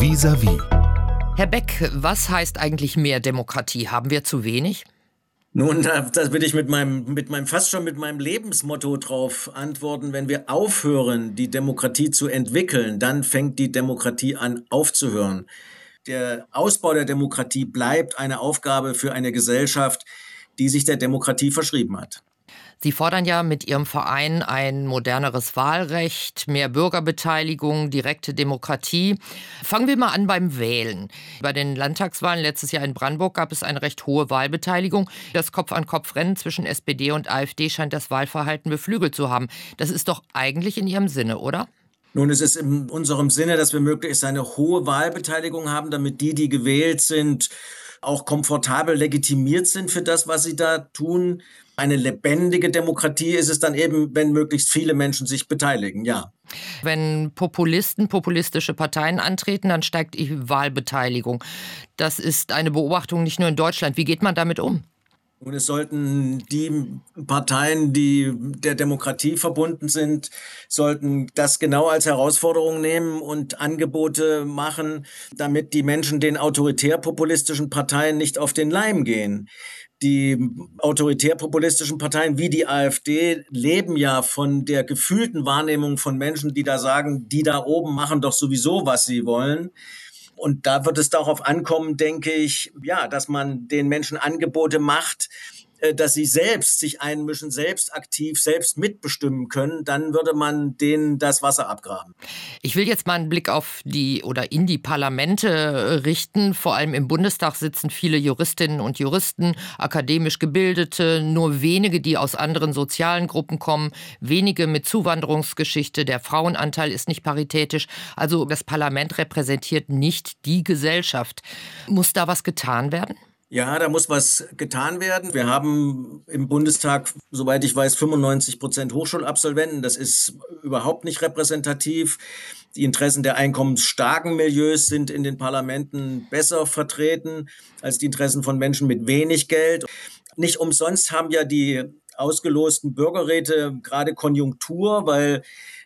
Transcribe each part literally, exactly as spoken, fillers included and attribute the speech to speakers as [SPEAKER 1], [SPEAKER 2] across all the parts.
[SPEAKER 1] Vis-à-vis.
[SPEAKER 2] Herr Beck, was heißt eigentlich mehr Demokratie? Haben wir zu wenig?
[SPEAKER 3] Nun, da, da will ich mit meinem, mit meinem, fast schon mit meinem Lebensmotto drauf antworten. Wenn wir aufhören, die Demokratie zu entwickeln, dann fängt die Demokratie an aufzuhören. Der Ausbau der Demokratie bleibt eine Aufgabe für eine Gesellschaft, die sich der Demokratie verschrieben hat.
[SPEAKER 2] Sie fordern ja mit Ihrem Verein ein moderneres Wahlrecht, mehr Bürgerbeteiligung, direkte Demokratie. Fangen wir mal an beim Wählen. Bei den Landtagswahlen letztes Jahr in Brandenburg gab es eine recht hohe Wahlbeteiligung. Das Kopf-an-Kopf-Rennen zwischen S P D und AfD scheint das Wahlverhalten beflügelt zu haben. Das ist doch eigentlich in Ihrem Sinne, oder?
[SPEAKER 3] Nun, es ist in unserem Sinne, dass wir möglichst eine hohe Wahlbeteiligung haben, damit die, die gewählt sind, auch komfortabel legitimiert sind für das, was sie da tun. Eine lebendige Demokratie ist es dann eben, wenn möglichst viele Menschen sich beteiligen, ja.
[SPEAKER 2] Wenn Populisten populistische Parteien antreten, dann steigt die Wahlbeteiligung. Das ist eine Beobachtung nicht nur in Deutschland. Wie geht man damit um?
[SPEAKER 3] Und es sollten die Parteien, die der Demokratie verbunden sind, sollten das genau als Herausforderung nehmen und Angebote machen, damit die Menschen den autoritär-populistischen Parteien nicht auf den Leim gehen. Die autoritär-populistischen Parteien wie die AfD leben ja von der gefühlten Wahrnehmung von Menschen, die da sagen, die da oben machen doch sowieso, was sie wollen. Und da wird es darauf ankommen, denke ich, ja, dass man den Menschen Angebote macht, dass sie selbst sich einmischen, selbst aktiv, selbst mitbestimmen können, dann würde man denen das Wasser abgraben.
[SPEAKER 2] Ich will jetzt mal einen Blick auf die oder in die Parlamente richten. Vor allem im Bundestag sitzen viele Juristinnen und Juristen, akademisch Gebildete, nur wenige, die aus anderen sozialen Gruppen kommen, wenige mit Zuwanderungsgeschichte. Der Frauenanteil ist nicht paritätisch. Also das Parlament repräsentiert nicht die Gesellschaft. Muss da was getan werden?
[SPEAKER 3] Ja, da muss was getan werden. Wir haben im Bundestag, soweit ich weiß, fünfundneunzig Prozent Hochschulabsolventen. Das ist überhaupt nicht repräsentativ. Die Interessen der einkommensstarken Milieus sind in den Parlamenten besser vertreten als die Interessen von Menschen mit wenig Geld. Nicht umsonst haben ja die ausgelosten Bürgerräte gerade Konjunktur, weil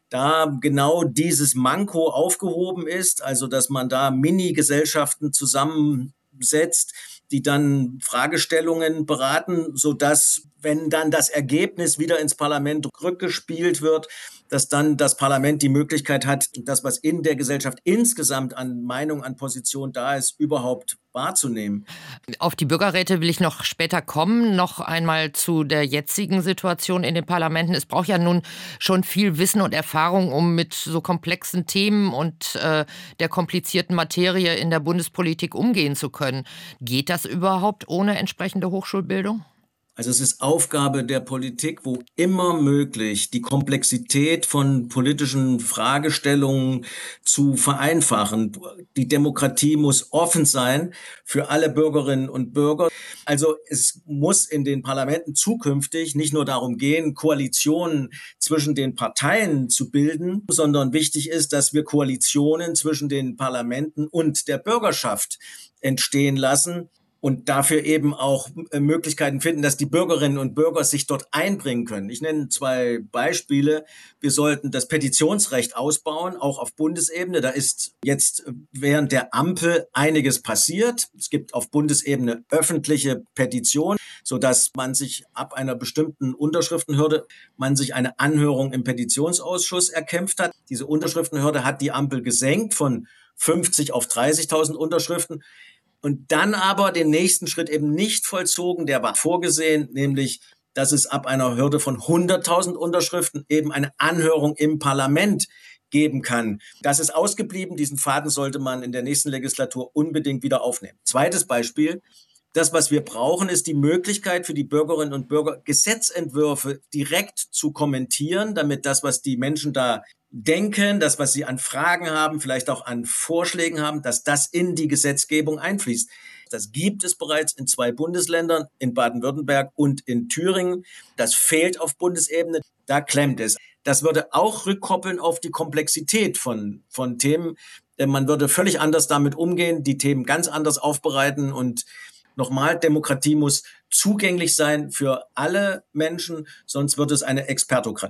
[SPEAKER 3] da genau dieses Manko aufgehoben ist, also dass man da Mini-Gesellschaften zusammensetzt, die dann Fragestellungen beraten, sodass, wenn dann das Ergebnis wieder ins Parlament rückgespielt wird, dass dann das Parlament die Möglichkeit hat, das, was in der Gesellschaft insgesamt an Meinung, an Position da ist, überhaupt wahrzunehmen.
[SPEAKER 2] Auf die Bürgerräte will ich noch später kommen. Noch einmal zu der jetzigen Situation in den Parlamenten. Es braucht ja nun schon viel Wissen und Erfahrung, um mit so komplexen Themen und äh, der komplizierten Materie in der Bundespolitik umgehen zu können. Geht das überhaupt ohne entsprechende Hochschulbildung?
[SPEAKER 3] Also es ist Aufgabe der Politik, wo immer möglich, die Komplexität von politischen Fragestellungen zu vereinfachen. Die Demokratie muss offen sein für alle Bürgerinnen und Bürger. Also es muss in den Parlamenten zukünftig nicht nur darum gehen, Koalitionen zwischen den Parteien zu bilden, sondern wichtig ist, dass wir Koalitionen zwischen den Parlamenten und der Bürgerschaft entstehen lassen. Und dafür eben auch Möglichkeiten finden, dass die Bürgerinnen und Bürger sich dort einbringen können. Ich nenne zwei Beispiele. Wir sollten das Petitionsrecht ausbauen, auch auf Bundesebene. Da ist jetzt während der Ampel einiges passiert. Es gibt auf Bundesebene öffentliche Petitionen, sodass man sich ab einer bestimmten Unterschriftenhürde, man sich eine Anhörung im Petitionsausschuss erkämpft hat. Diese Unterschriftenhürde hat die Ampel gesenkt von fünfzig auf dreißigtausend Unterschriften. Und dann aber den nächsten Schritt eben nicht vollzogen, der war vorgesehen, nämlich, dass es ab einer Hürde von hunderttausend Unterschriften eben eine Anhörung im Parlament geben kann. Das ist ausgeblieben. Diesen Faden sollte man in der nächsten Legislatur unbedingt wieder aufnehmen. Zweites Beispiel. Das, was wir brauchen, ist die Möglichkeit für die Bürgerinnen und Bürger, Gesetzentwürfe direkt zu kommentieren, damit das, was die Menschen da denken, das, was sie an Fragen haben, vielleicht auch an Vorschlägen haben, dass das in die Gesetzgebung einfließt. Das gibt es bereits in zwei Bundesländern, in Baden-Württemberg und in Thüringen. Das fehlt auf Bundesebene. Da klemmt es. Das würde auch rückkoppeln auf die Komplexität von, von Themen. Man würde völlig anders damit umgehen, die Themen ganz anders aufbereiten. Und nochmal, Demokratie muss zugänglich sein für alle Menschen, sonst wird es eine Expertokratie.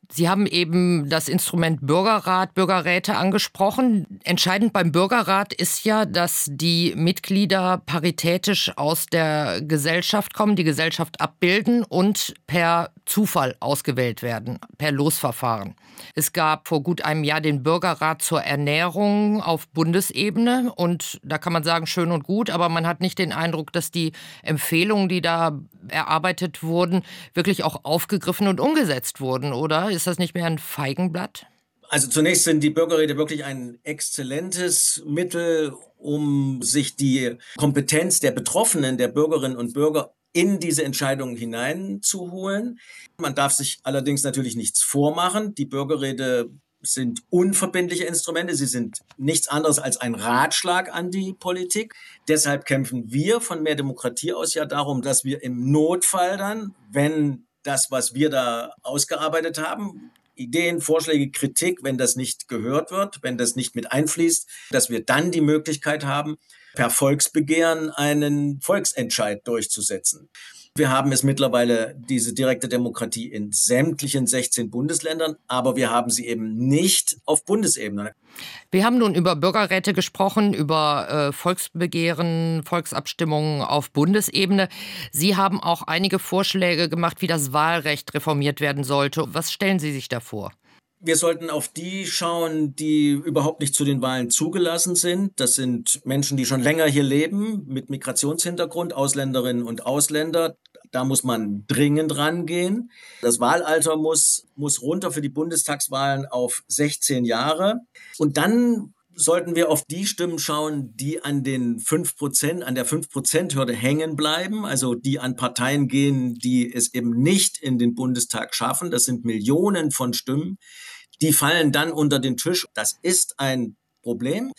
[SPEAKER 2] Sie haben eben das Instrument Bürgerrat, Bürgerräte angesprochen. Entscheidend beim Bürgerrat ist ja, dass die Mitglieder paritätisch aus der Gesellschaft kommen, die Gesellschaft abbilden und per Zufall ausgewählt werden, per Losverfahren. Es gab vor gut einem Jahr den Bürgerrat zur Ernährung auf Bundesebene und da kann man sagen, schön und gut, aber man hat nicht den Eindruck, dass die Empfehlungen, die da erarbeitet wurden, wirklich auch aufgegriffen und umgesetzt wurden, oder? Ist das nicht mehr ein Feigenblatt?
[SPEAKER 3] Also zunächst sind die Bürgerräte wirklich ein exzellentes Mittel, um sich die Kompetenz der Betroffenen, der Bürgerinnen und Bürger in diese Entscheidungen hineinzuholen. Man darf sich allerdings natürlich nichts vormachen. Die Bürgerräte sind unverbindliche Instrumente. Sie sind nichts anderes als ein Ratschlag an die Politik. Deshalb kämpfen wir von Mehr Demokratie aus ja darum, dass wir im Notfall dann, wenn das, was wir da ausgearbeitet haben, Ideen, Vorschläge, Kritik, wenn das nicht gehört wird, wenn das nicht mit einfließt, dass wir dann die Möglichkeit haben, per Volksbegehren einen Volksentscheid durchzusetzen. Wir haben es mittlerweile, diese direkte Demokratie, in sämtlichen sechzehn Bundesländern, aber wir haben sie eben nicht auf Bundesebene.
[SPEAKER 2] Wir haben nun über Bürgerräte gesprochen, über äh, Volksbegehren, Volksabstimmungen auf Bundesebene. Sie haben auch einige Vorschläge gemacht, wie das Wahlrecht reformiert werden sollte. Was stellen Sie sich da vor?
[SPEAKER 3] Wir sollten auf die schauen, die überhaupt nicht zu den Wahlen zugelassen sind. Das sind Menschen, die schon länger hier leben, mit Migrationshintergrund, Ausländerinnen und Ausländer. Da muss man dringend rangehen. Das Wahlalter muss, muss runter für die Bundestagswahlen auf sechzehn Jahre. Und dann sollten wir auf die Stimmen schauen, die an den fünf Prozent, an der fünf Prozent Hürde hängen bleiben, also die an Parteien gehen, die es eben nicht in den Bundestag schaffen. Das sind Millionen von Stimmen. Die fallen dann unter den Tisch. Das ist ein Problem.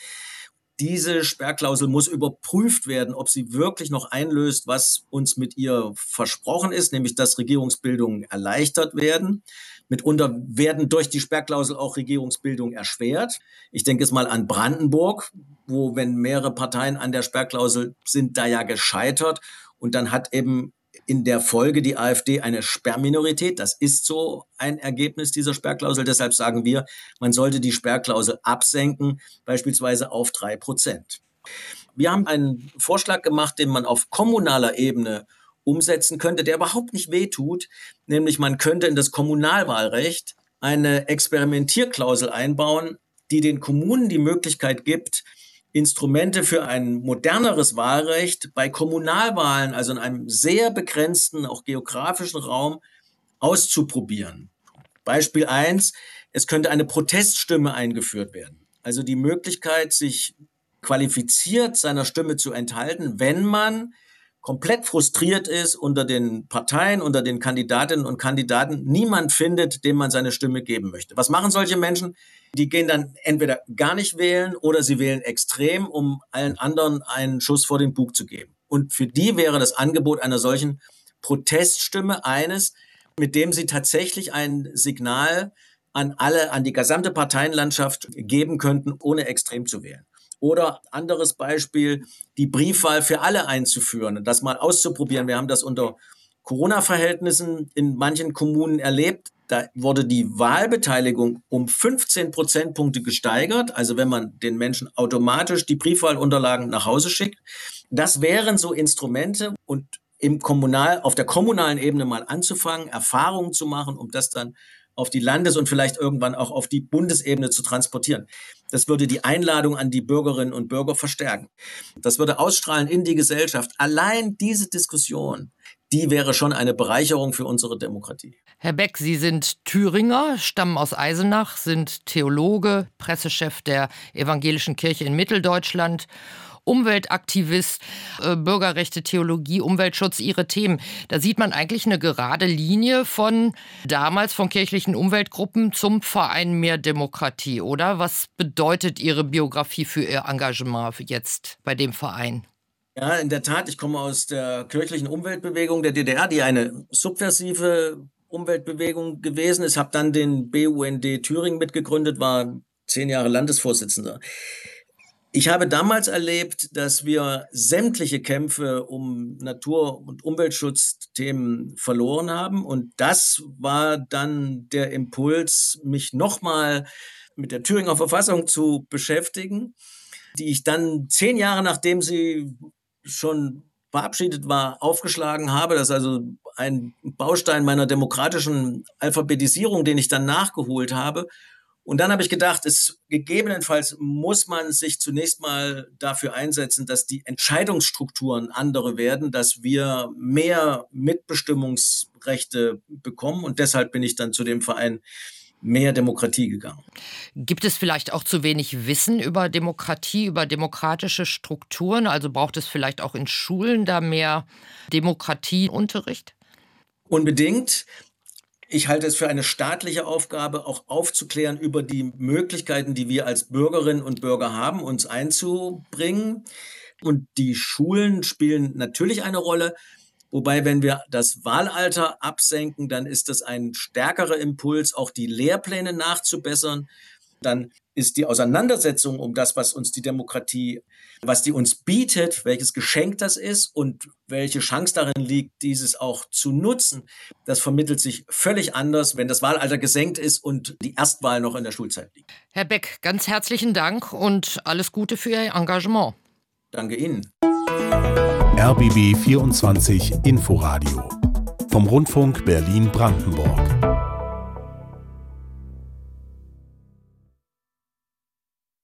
[SPEAKER 3] Diese Sperrklausel muss überprüft werden, ob sie wirklich noch einlöst, was uns mit ihr versprochen ist, nämlich dass Regierungsbildungen erleichtert werden. Mitunter werden durch die Sperrklausel auch Regierungsbildungen erschwert. Ich denke jetzt mal an Brandenburg, wo, wenn mehrere Parteien an der Sperrklausel sind, da ja gescheitert. Und dann hat eben in der Folge die AfD eine Sperrminorität. Das ist so ein Ergebnis dieser Sperrklausel. Deshalb sagen wir, man sollte die Sperrklausel absenken, beispielsweise auf drei Prozent. Wir haben einen Vorschlag gemacht, den man auf kommunaler Ebene umsetzen könnte, der überhaupt nicht wehtut. Nämlich man könnte in das Kommunalwahlrecht eine Experimentierklausel einbauen, die den Kommunen die Möglichkeit gibt, Instrumente für ein moderneres Wahlrecht bei Kommunalwahlen, also in einem sehr begrenzten, auch geografischen Raum, auszuprobieren. Beispiel eins, es könnte eine Proteststimme eingeführt werden. Also die Möglichkeit, sich qualifiziert seiner Stimme zu enthalten, wenn man komplett frustriert ist unter den Parteien, unter den Kandidatinnen und Kandidaten, niemand findet, dem man seine Stimme geben möchte. Was machen solche Menschen? Die gehen dann entweder gar nicht wählen oder sie wählen extrem, um allen anderen einen Schuss vor den Bug zu geben. Und für die wäre das Angebot einer solchen Proteststimme eines, mit dem sie tatsächlich ein Signal an alle, an die gesamte Parteienlandschaft geben könnten, ohne extrem zu wählen. Oder anderes Beispiel, die Briefwahl für alle einzuführen, das mal auszuprobieren. Wir haben das unter Corona-Verhältnissen in manchen Kommunen erlebt. Da wurde die Wahlbeteiligung um fünfzehn Prozentpunkte gesteigert. Also wenn man den Menschen automatisch die Briefwahlunterlagen nach Hause schickt. Das wären so Instrumente und im Kommunal, auf der kommunalen Ebene mal anzufangen, Erfahrungen zu machen, um das dann auf die Landes- und vielleicht irgendwann auch auf die Bundesebene zu transportieren. Das würde die Einladung an die Bürgerinnen und Bürger verstärken. Das würde ausstrahlen in die Gesellschaft. Allein diese Diskussion, die wäre schon eine Bereicherung für unsere Demokratie.
[SPEAKER 2] Herr Beck, Sie sind Thüringer, stammen aus Eisenach, sind Theologe, Pressechef der Evangelischen Kirche in Mitteldeutschland, Umweltaktivist, äh, Bürgerrechte, Theologie, Umweltschutz, Ihre Themen. Da sieht man eigentlich eine gerade Linie von damals von kirchlichen Umweltgruppen zum Verein Mehr Demokratie, oder? Was bedeutet Ihre Biografie für Ihr Engagement jetzt bei dem Verein?
[SPEAKER 3] Ja, in der Tat, ich komme aus der kirchlichen Umweltbewegung der D D R, die eine subversive Umweltbewegung gewesen ist. Ich habe dann den B U N D Thüringen mitgegründet, war zehn Jahre Landesvorsitzender. Ich habe damals erlebt, dass wir sämtliche Kämpfe um Natur- und Umweltschutzthemen verloren haben. Und das war dann der Impuls, mich nochmal mit der Thüringer Verfassung zu beschäftigen, die ich dann zehn Jahre nachdem sie schon verabschiedet war, aufgeschlagen habe. Das ist also ein Baustein meiner demokratischen Alphabetisierung, den ich dann nachgeholt habe. Und dann habe ich gedacht, es gegebenenfalls muss man sich zunächst mal dafür einsetzen, dass die Entscheidungsstrukturen andere werden, dass wir mehr Mitbestimmungsrechte bekommen. Und deshalb bin ich dann zu dem Verein Mehr Demokratie gegangen.
[SPEAKER 2] Gibt es vielleicht auch zu wenig Wissen über Demokratie, über demokratische Strukturen? Also braucht es vielleicht auch in Schulen da mehr Demokratieunterricht?
[SPEAKER 3] Unbedingt. Ich halte es für eine staatliche Aufgabe, auch aufzuklären über die Möglichkeiten, die wir als Bürgerinnen und Bürger haben, uns einzubringen. Und die Schulen spielen natürlich eine Rolle. Wobei, wenn wir das Wahlalter absenken, dann ist das ein stärkerer Impuls, auch die Lehrpläne nachzubessern. Dann ist die Auseinandersetzung um das, was uns die Demokratie, was die uns bietet, welches Geschenk das ist und welche Chance darin liegt, dieses auch zu nutzen, das vermittelt sich völlig anders, wenn das Wahlalter gesenkt ist und die Erstwahl noch in der Schulzeit liegt.
[SPEAKER 2] Herr Beck, ganz herzlichen Dank und alles Gute für Ihr Engagement.
[SPEAKER 3] Danke Ihnen.
[SPEAKER 1] R B B vierundzwanzig Inforadio vom Rundfunk Berlin-Brandenburg.